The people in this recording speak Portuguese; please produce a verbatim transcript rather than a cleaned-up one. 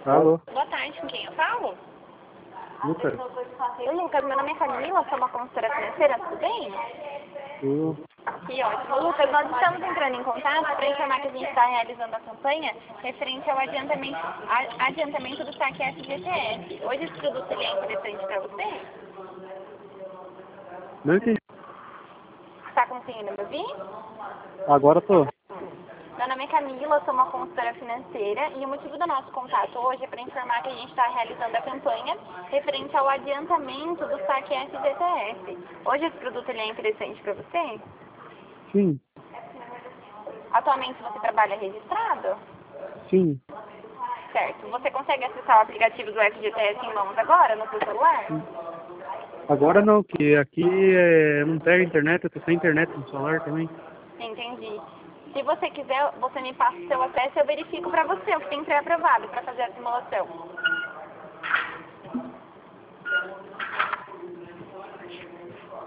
Alô, Boa tarde, com quem eu falo? Lucas? Oi, Lucas, meu nome é Camila, sou uma consultora financeira, tudo bem? Tudo? Que ótimo. Lucas, nós estamos entrando em contato para informar que a gente está realizando a campanha referente ao adiantamento, a- adiantamento do saque F G T S. Hoje esse produto ele é interessante para você? Não entendi. Está conseguindo me ouvir? Agora tô. Meu nome é Camila, sou uma consultora financeira e o motivo do nosso contato hoje é para informar que a gente está realizando a campanha referente ao adiantamento do saque F G T S. Hoje esse produto ele é interessante para você? Sim, Atualmente você trabalha registrado? sim. Certo. Você consegue acessar o aplicativo do F G T S em mãos agora, no seu celular? sim. Agora não, que aqui é, não pega internet, eu tô sem internet no celular também. Entendi. Se você quiser, você me passa o seu acesso e eu verifico para você o que tem pré-aprovado para fazer a simulação.